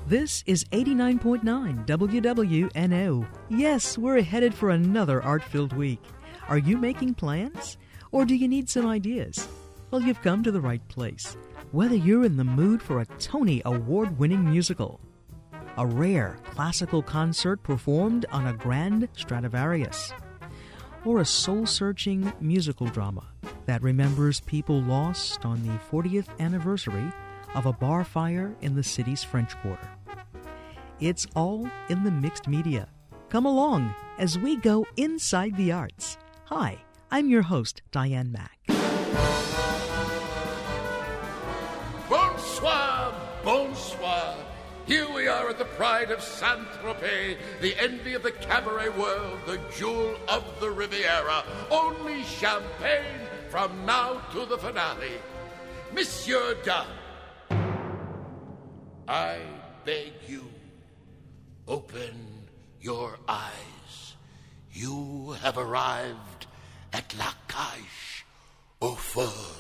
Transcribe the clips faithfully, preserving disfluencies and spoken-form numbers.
This is eighty-nine point nine W W N O. Yes, we're headed for another art-filled week. Are you making plans? Or do you need some ideas? Well, you've come to the right place. Whether you're in the mood for a Tony Award-winning musical, a rare classical concert performed on a grand Stradivarius, or a soul-searching musical drama that remembers people lost on the fortieth anniversary of a bar fire in the city's French Quarter. It's all in the mixed media. Come along as we go inside the arts. Hi, I'm your host, Diane Mack. Bonsoir, bonsoir. Here we are at the pride of Saint-Tropez, the envy of the cabaret world, the jewel of the Riviera. Only champagne from now to the finale. Monsieur Dunn, I beg you, open your eyes. You have arrived at La Cage aux Folles.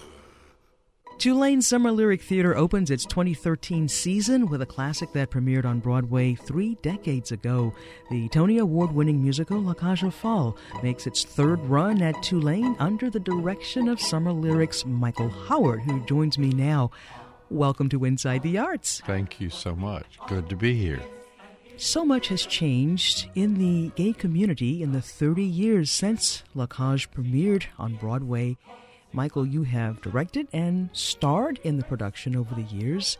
Tulane Summer Lyric Theater opens its twenty thirteen season with a classic that premiered on Broadway three decades ago. The Tony Award-winning musical La Cage aux Folles makes its third run at Tulane under the direction of Summer Lyric's Michael Howard, who joins me now. Welcome to Inside the Arts. Thank you so much. Good to be here. So much has changed in the gay community in the thirty years since La Cage premiered on Broadway. Michael, you have directed and starred in the production over the years.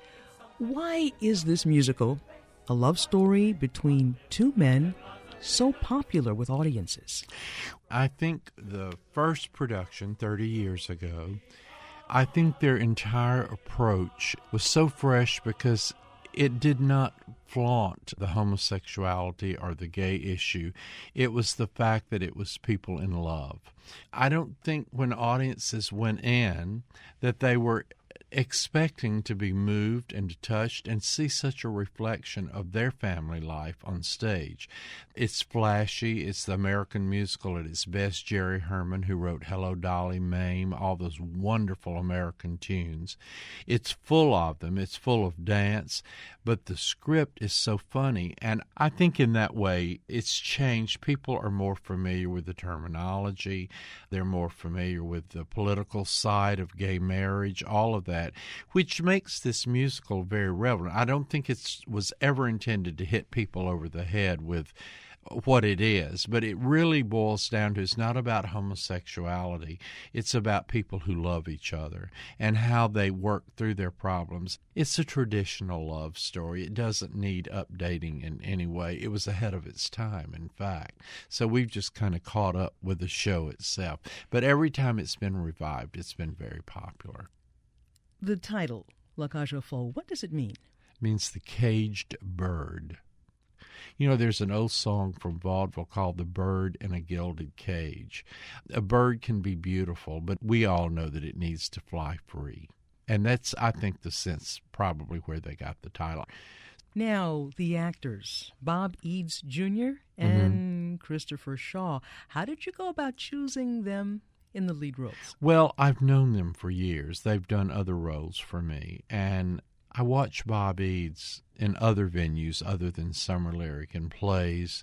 Why is this musical, a love story between two men, so popular with audiences? I think the first production thirty years ago, I think their entire approach was so fresh because it did not flaunt the homosexuality or the gay issue. It was the fact that it was people in love. I don't think when audiences went in that they were expecting to be moved and touched and see such a reflection of their family life on stage. It's flashy. It's the American musical at its best. Jerry Herman, who wrote Hello, Dolly, Mame, all those wonderful American tunes. It's full of them. It's full of dance, but the script is so funny. And I think in that way it's changed. People are more familiar with the terminology. They're more familiar with the political side of gay marriage, all of that, which makes this musical very relevant. I don't think it was ever intended to hit people over the head with what it is, but it really boils down to it's not about homosexuality. It's about people who love each other and how they work through their problems. It's a traditional love story. It doesn't need updating in any way. It was ahead of its time, in fact. So we've just kind of caught up with the show itself. But every time it's been revived, it's been very popular. The title, La Cage aux Folles, what does it mean? It means the caged bird. You know, there's an old song from vaudeville called The Bird in a Gilded Cage. A bird can be beautiful, but we all know that it needs to fly free. And that's, I think, the sense probably where they got the title. Now, the actors, Bob Eads Junior and mm-hmm. Christopher Shaw. How did you go about choosing them in the lead roles? Well, I've known them for years. They've done other roles for me. And I watch Bob Eads in other venues other than Summer Lyric and plays.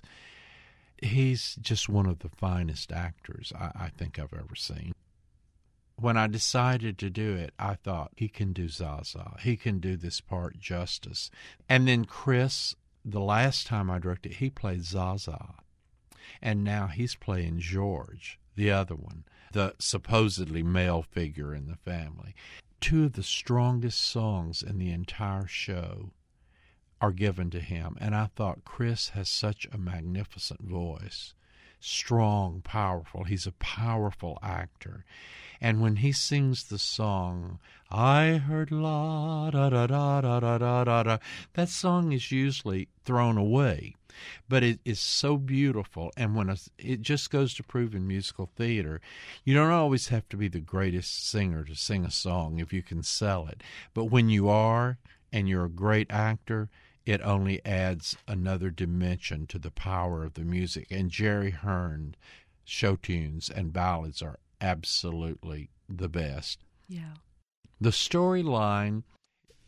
He's just one of the finest actors I, I think I've ever seen. When I decided to do it, I thought, he can do Zaza. He can do this part justice. And then Chris, the last time I directed, he played Zaza. And now he's playing George, the other one, the supposedly male figure in the family. Two of the strongest songs in the entire show are given to him. And I thought Chris has such a magnificent voice. Strong, powerful. He's a powerful actor. And when he sings the song, I heard la da da da da da da da da, that song is usually thrown away. But it is so beautiful, and when a, it just goes to prove in musical theater, you don't always have to be the greatest singer to sing a song if you can sell it. But when you are, and you're a great actor, it only adds another dimension to the power of the music. And Jerry Hearn show tunes and ballads are absolutely the best. Yeah. The storyline,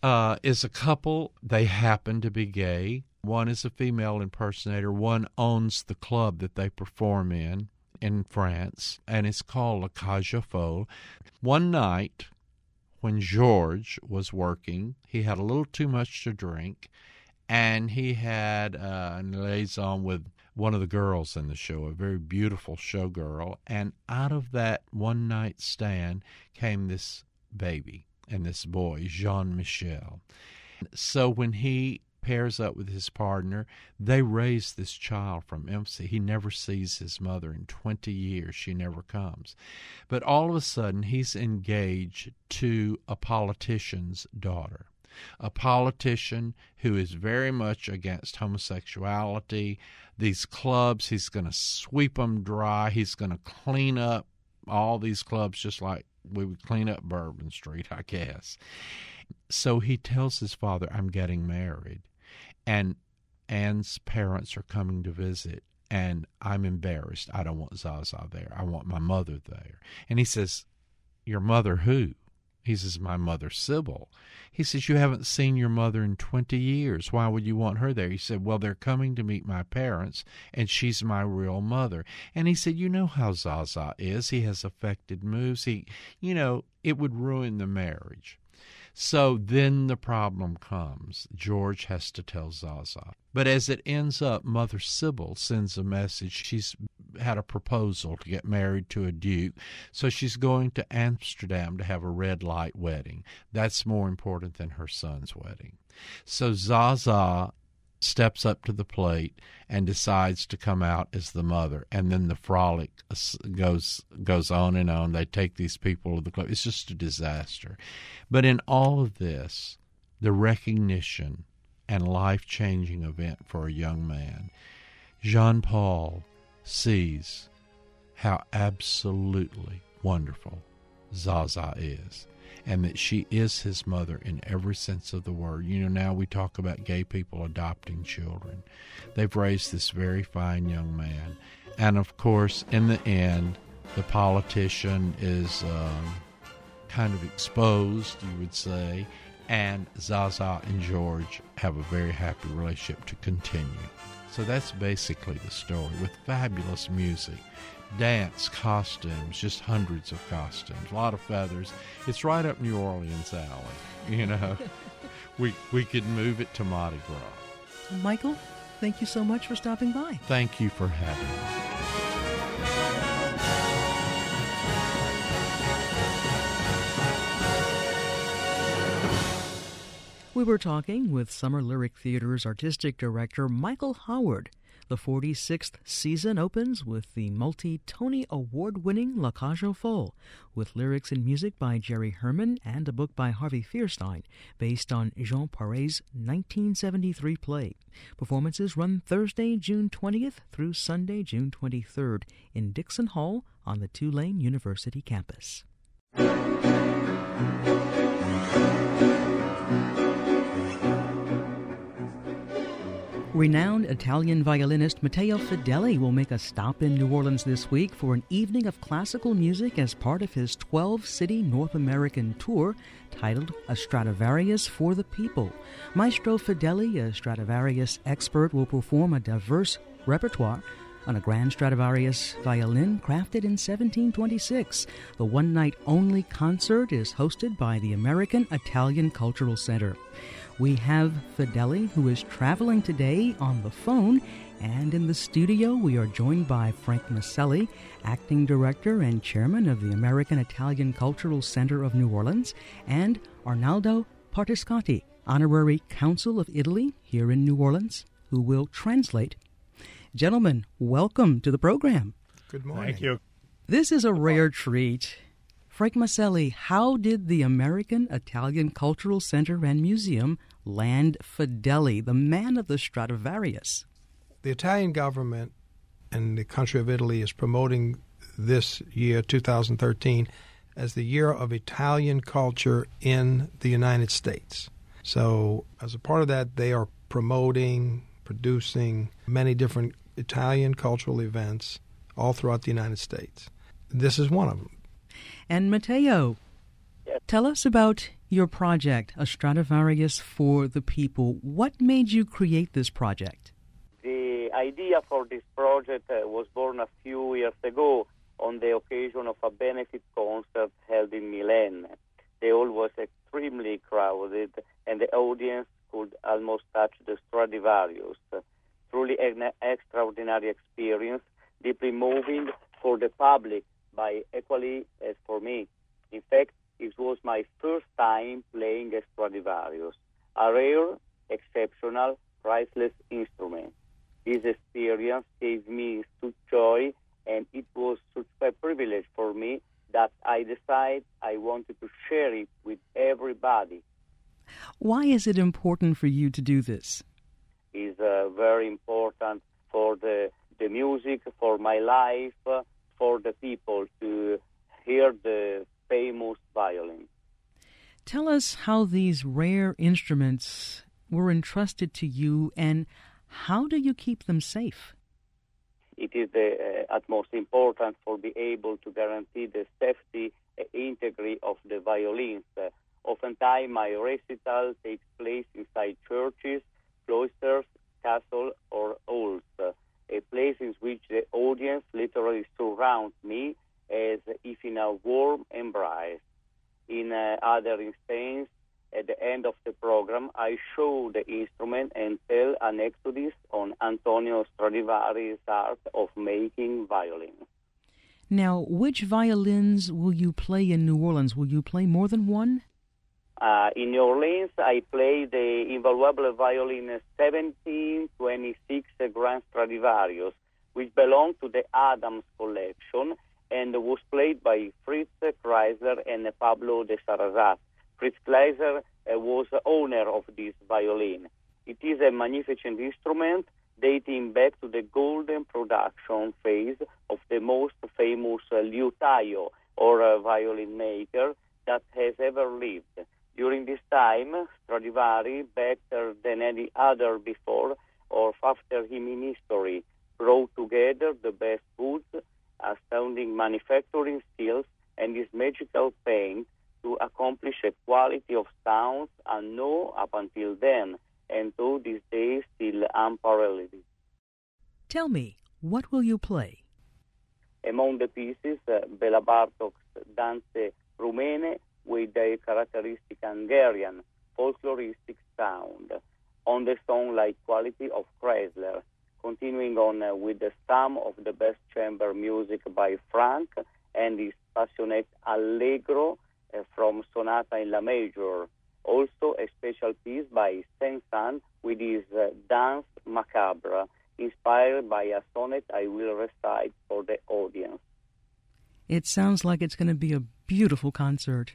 uh, is a couple. They happen to be gay. One is a female impersonator. One owns the club that they perform in in France, and it's called La Cage aux Folles. One night, when George was working, he had a little too much to drink, and he had uh, a liaison with one of the girls in the show, a very beautiful showgirl, and out of that one-night stand came this baby and this boy, Jean-Michel. So when he pairs up with his partner, they raise this child from infancy. He never sees his mother in twenty years. She never comes. But all of a sudden, he's engaged to a politician's daughter, a politician who is very much against homosexuality. These clubs, he's going to sweep them dry. He's going to clean up all these clubs just like we would clean up Bourbon Street, I guess. So he tells his father, I'm getting married. And Anne's parents are coming to visit, and I'm embarrassed. I don't want Zaza there. I want my mother there. And he says, your mother who? He says, my mother, Sybil. He says, you haven't seen your mother in twenty years. Why would you want her there? He said, well, they're coming to meet my parents, and she's my real mother. And he said, you know how Zaza is. He has affected moves. He, you know, it would ruin the marriage. So then the problem comes. George has to tell Zaza. But as it ends up, Mother Sybil sends a message. She's had a proposal to get married to a duke, so she's going to Amsterdam to have a red light wedding. That's more important than her son's wedding. So Zaza steps up to the plate and decides to come out as the mother, and then the frolic goes goes on and on. They take these people to the club. It's just a disaster. But in all of this, the recognition and life-changing event for a young man, Jean-Paul sees how absolutely wonderful Zaza is, and that she is his mother in every sense of the word. You know, now we talk about gay people adopting children. They've raised this very fine young man. And, of course, in the end, the politician is um, kind of exposed, you would say, and Zaza and George have a very happy relationship to continue. So that's basically the story, with fabulous music. Dance, costumes, just hundreds of costumes, a lot of feathers. It's right up New Orleans alley, you know. we we could move it to Mardi Gras. Michael, thank you so much for stopping by. Thank you for having me. We were talking with Summer Lyric Theater's artistic director, Michael Howard. The forty-sixth season opens with the multi-Tony Award-winning La Cage aux Folles, with lyrics and music by Jerry Herman and a book by Harvey Fierstein, based on Jean Paret's nineteen seventy-three play. Performances run Thursday, June twentieth through Sunday, June twenty-third in Dixon Hall on the Tulane University campus. Renowned Italian violinist Matteo Fedeli will make a stop in New Orleans this week for an evening of classical music as part of his twelve-city North American tour titled A Stradivarius for the People. Maestro Fedeli, a Stradivarius expert, will perform a diverse repertoire on a grand Stradivarius violin crafted in seventeen twenty-six. The one-night-only concert is hosted by the American Italian Cultural Center. We have Fedeli, who is traveling today, on the phone, and in the studio we are joined by Frank Maselli, acting director and chairman of the American Italian Cultural Center of New Orleans, and Arnaldo Partiscati, honorary consul of Italy here in New Orleans, who will translate. Gentlemen, welcome to the program. Good morning. Thank you. This is a rare treat. Frank Maselli, how did the American Italian Cultural Center and Museum land Fedeli, the man of the Stradivarius? The Italian government and the country of Italy is promoting this year, two thousand thirteen, as the year of Italian culture in the United States. So as a part of that, they are promoting, producing many different Italian cultural events all throughout the United States. This is one of them. And Matteo, yes. Tell us about your project, A Stradivarius for the People. What made you create this project? The idea for this project uh, was born a few years ago on the occasion of a benefit concert held in Milan. The hall was extremely crowded, and the audience could almost touch the Stradivarius. Truly an extraordinary experience, deeply moving for the public, by equally as for me. In fact, it was my first time playing a Stradivarius, a rare, exceptional, priceless instrument. This experience gave me such joy, and it was such a privilege for me that I decided I wanted to share it with everybody. Why is it important for you to do this? It's uh, very important for the, the music, for my life, uh, for the people to hear the famous violin. Tell us how these rare instruments were entrusted to you, and how do you keep them safe? It is the uh, utmost important for be able to guarantee the safety and integrity of the violins. Uh, oftentimes, my recital takes place inside churches, cloisters, castles, or halls, uh, a place in which the audience literally surrounds me as if in a warm embrace. In uh, other instances, at the end of the program, I show the instrument and tell anecdotes on Antonio Stradivari's art of making violins. Now, which violins will you play in New Orleans? Will you play more than one? Uh, in New Orleans, I play the invaluable violin seventeen twenty-six Grand Stradivarius, which belonged to the Adams collection and was played by Fritz Kreisler and Pablo de Sarrazat. Fritz Kreisler uh, was the owner of this violin. It is a magnificent instrument dating back to the golden production phase of the most famous uh, liutaio, or uh, violin maker, that has ever lived. During this time, Stradivari, better than any other before or after him in history, brought together the best goods, astounding manufacturing skills, and his magical paint to accomplish a quality of sounds unknown up until then, and to this day still unparalleled. Tell me, what will you play? Among the pieces, uh, Bela Bartok's Danze Rumene with their characteristic Hungarian folkloristic sound, on the song-like quality of Kreisler, continuing on uh, with the some of the best chamber music by Franck and his passionate Allegro uh, from Sonata in La Major. Also a special piece by Saint-Saëns with his uh, Danse Macabre, inspired by a sonnet I will recite for the audience. It sounds like it's going to be a beautiful concert.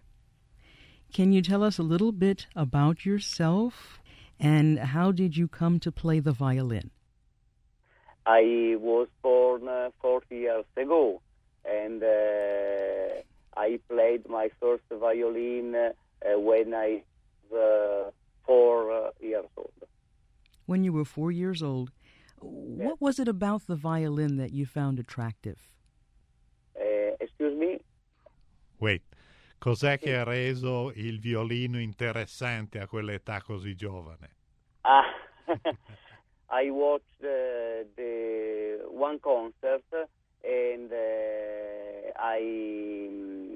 Can you tell us a little bit about yourself, and how did you come to play the violin? I was born uh, forty years ago, and uh, I played my first violin uh, when I was uh, four uh, years old. When you were four years old, what Yes. was it about the violin that you found attractive? Uh, excuse me? Wait, cos'è che ha reso il violino interessante a quell'età così giovane? Ah, I watched uh, the one concert, and uh, I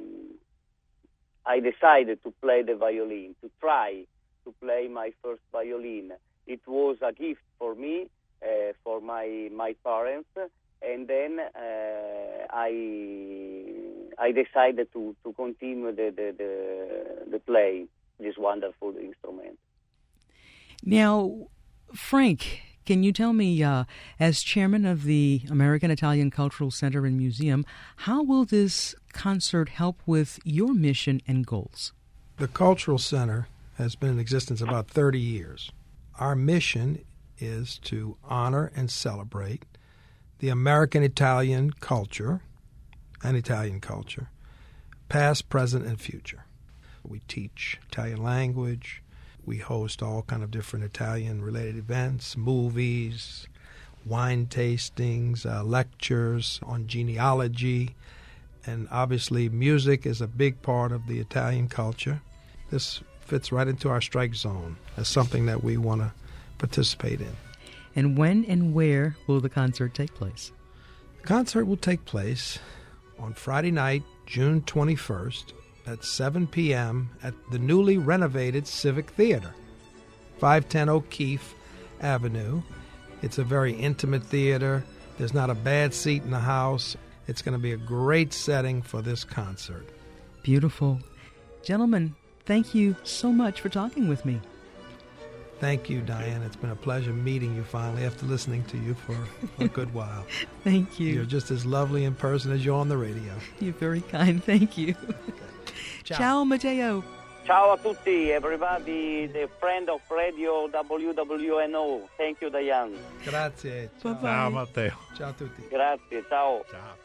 I decided to play the violin, to try to play my first violin. It was a gift for me, uh, for my my parents, and then uh, I I decided to, to continue the, the, the, the play, this wonderful instrument. Now, Frank, can you tell me, uh, as chairman of the American Italian Cultural Center and Museum, how will this concert help with your mission and goals? The Cultural Center has been in existence about thirty years. Our mission is to honor and celebrate the American Italian culture and Italian culture, past, present, and future. We teach Italian language. We host all kind of different Italian-related events, movies, wine tastings, uh, lectures on genealogy, and obviously music is a big part of the Italian culture. this fits right into our strike zone as something that we want to participate in. And when and where will the concert take place? The concert will take place on Friday night, June twenty-first, at seven p.m. at the newly renovated Civic Theater, five ten O'Keefe Avenue. It's a very intimate theater. There's not a bad seat in the house. It's going to be a great setting for this concert. Beautiful. Gentlemen, thank you so much for talking with me. Thank you, Diane. It's been a pleasure meeting you finally after listening to you for a good while. Thank you. You're just as lovely in person as you're on the radio. You're very kind. Thank you. Okay. Ciao. Ciao, Matteo. Ciao a tutti, everybody, the friend of Radio W W N O. Thank you, Diane. Grazie. Ciao. Bye-bye. Ciao Matteo. Ciao a tutti. Grazie, ciao. Ciao.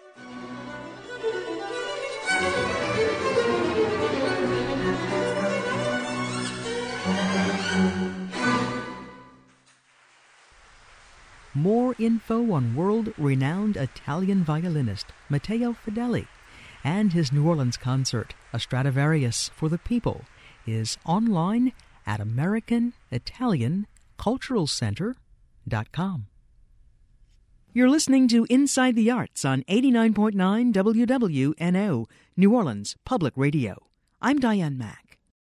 More info on world-renowned Italian violinist Matteo Fedeli and his New Orleans concert, A Stradivarius for the People, is online at American Italian Cultural Center dot com. You're listening to Inside the Arts on eighty-nine point nine W W N O, New Orleans Public Radio. I'm Diane Mack.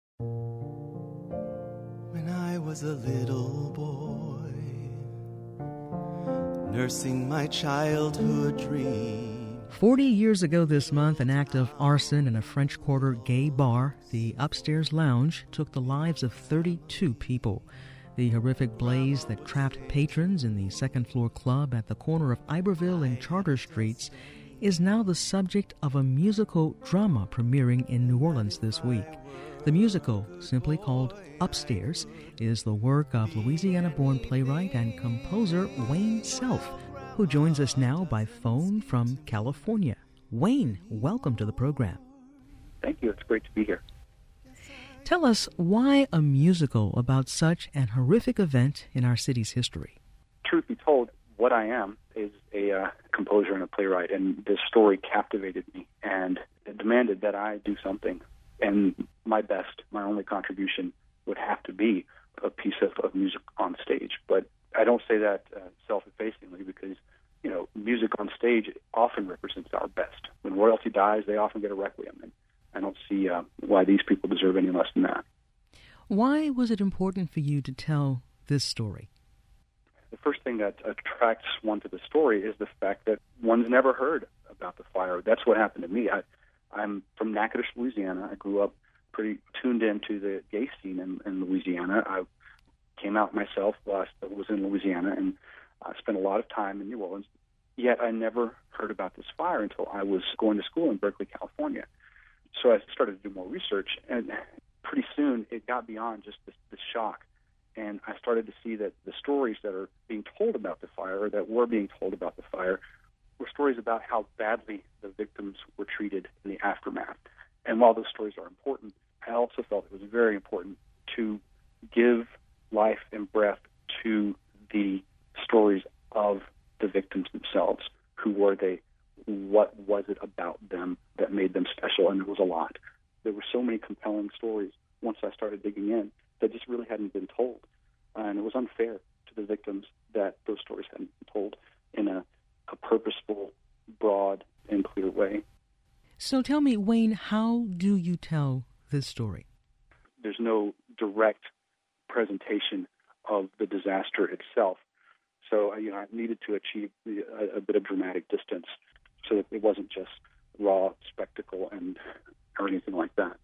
When I was a little boy, nursing my childhood dream. Forty years ago this month, an act of arson in a French Quarter gay bar, the Upstairs Lounge, took the lives of thirty-two people. The horrific blaze that trapped patrons in the second-floor club at the corner of Iberville and Charter Streets is now the subject of a musical drama premiering in New Orleans this week. The musical, simply called Upstairs, is the work of Louisiana-born playwright and composer Wayne Self, who joins us now by phone from California. Wayne, welcome to the program. Thank you. It's great to be here. Tell us why a musical about such an horrific event in our city's history. Truth be told, what I am is a uh, composer and a playwright, and this story captivated me, and it demanded that I do something. And my best, my only contribution would have to be a piece of, of music on stage. But I don't say that uh, self-effacingly because, you know, music on stage often represents our best. When royalty dies, they often get a requiem, and I don't see uh, why these people deserve any less than that. Why was it important for you to tell this story? The first thing that attracts one to the story is the fact that one's never heard about the fire. That's what happened to me. I, I'm from Natchitoches, Louisiana. I grew up pretty tuned into the gay scene in, in Louisiana. I came out myself while I was in Louisiana, and I spent a lot of time in New Orleans. Yet I never heard about this fire until I was going to school in Berkeley, California. So I started to do more research, and pretty soon it got beyond just this, this shock. And I started to see that the stories that are being told about the fire, or that were being told about the fire, were stories about how badly the victims were treated in the aftermath. And while those stories are important, I also felt it was very important to give life and breath to the stories of the victims themselves. Who were they? What was it about them that made them special? And there was a lot. There were so many compelling stories once I started digging in that just really hadn't been told. And it was unfair to the victims that those stories hadn't been told in a, a purposeful, broad, and clear way. So tell me, Wayne, how do you tell this story? There's no direct presentation of the disaster itself. So, you know, I needed to achieve a, a bit of dramatic distance so that it wasn't just raw spectacle and or anything like that.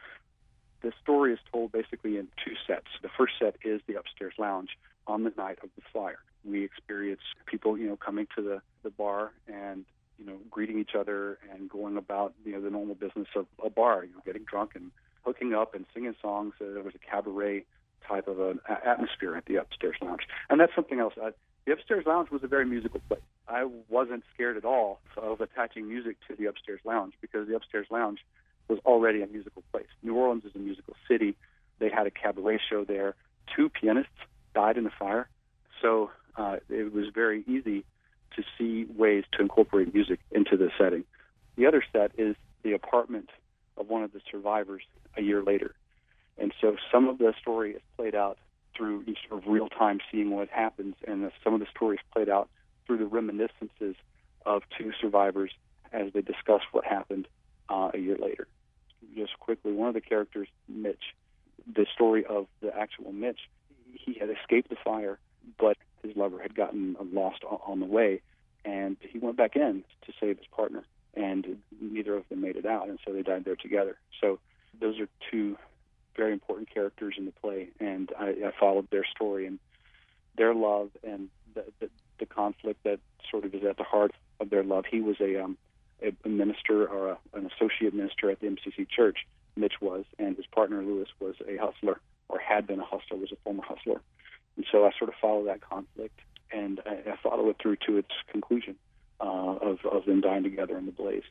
The story is told basically in two sets. The first set is the Upstairs Lounge on the night of the fire. We experience people, you know, coming to the, the bar and, you know, greeting each other and going about, you know, the normal business of a bar, you know, getting drunk and hooking up and singing songs. Uh, there was a cabaret type of an atmosphere at the Upstairs Lounge. And that's something else. I, the Upstairs Lounge was a very musical place. I wasn't scared at all of attaching music to the Upstairs Lounge because the Upstairs Lounge was already a musical place. New Orleans is a musical city. They had a cabaret show there. Two pianists died in the fire. So uh, it was very easy to see ways to incorporate music into the setting. The other set is the apartment of one of the survivors a year later. And so some of the story is played out through sort of real time seeing what happens, and some of the story is played out through the reminiscences of two survivors as they discuss what happened uh, a year later. Just quickly, one of the characters, Mitch, the story of the actual Mitch, he had escaped the fire, but his lover had gotten lost on the way, and he went back in to save his partner, and neither of them made it out, and so they died there together. So those are two very important characters in the play, and I, I followed their story and their love and the, the, the conflict that sort of is at the heart of their love. He was a, um, a, a minister or a, an associate minister at the M C C Church, Mitch was, and his partner, Lewis, was a hustler, or had been a hustler, was a former hustler. And so I sort of follow that conflict, and I, I follow it through to its conclusion uh, of, of them dying together in the blaze.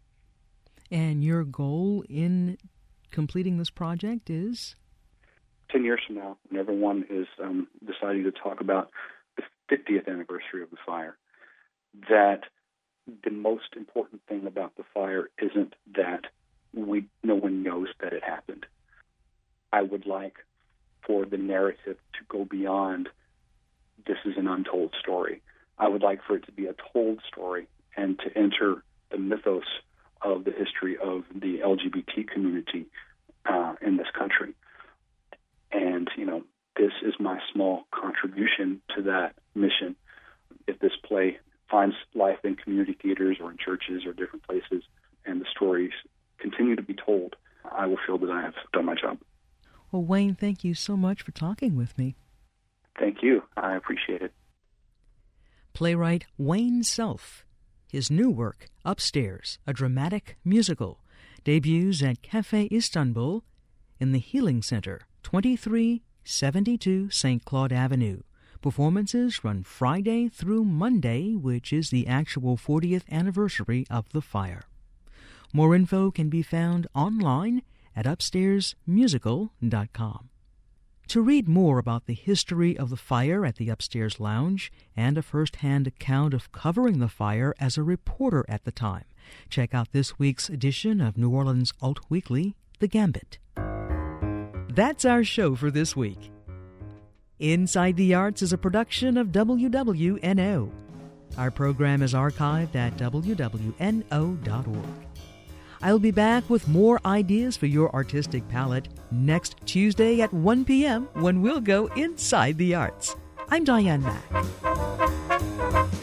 And your goal in completing this project is? Ten years from now, when everyone is um, deciding to talk about the fiftieth anniversary of the fire, that the most important thing about the fire isn't that we no one knows that it happened. I would like for the narrative to go beyond this is an untold story. I would like for it to be a told story and to enter the mythos of the history of the L G B T community uh, in this country. And, you know, this is my small contribution to that mission. If this play finds life in community theaters or in churches or different places, and the stories continue to be told, I will feel that I have done my job. Well, Wayne, thank you so much for talking with me. Thank you. I appreciate it. Playwright Wayne Self. His new work, Upstairs, a dramatic musical, debuts at Cafe Istanbul in the Healing Center, twenty-three seventy-two Saint Claude Avenue. Performances run Friday through Monday, which is the actual fortieth anniversary of the fire. More info can be found online at upstairs musical dot com. To read more about the history of the fire at the Upstairs Lounge and a first-hand account of covering the fire as a reporter at the time, check out this week's edition of New Orleans Alt Weekly, The Gambit. That's our show for this week. Inside the Arts is a production of W W N O. Our program is archived at w w n o dot org. I'll be back with more ideas for your artistic palette next Tuesday at one p.m. when we'll go inside the arts. I'm Diane Mack.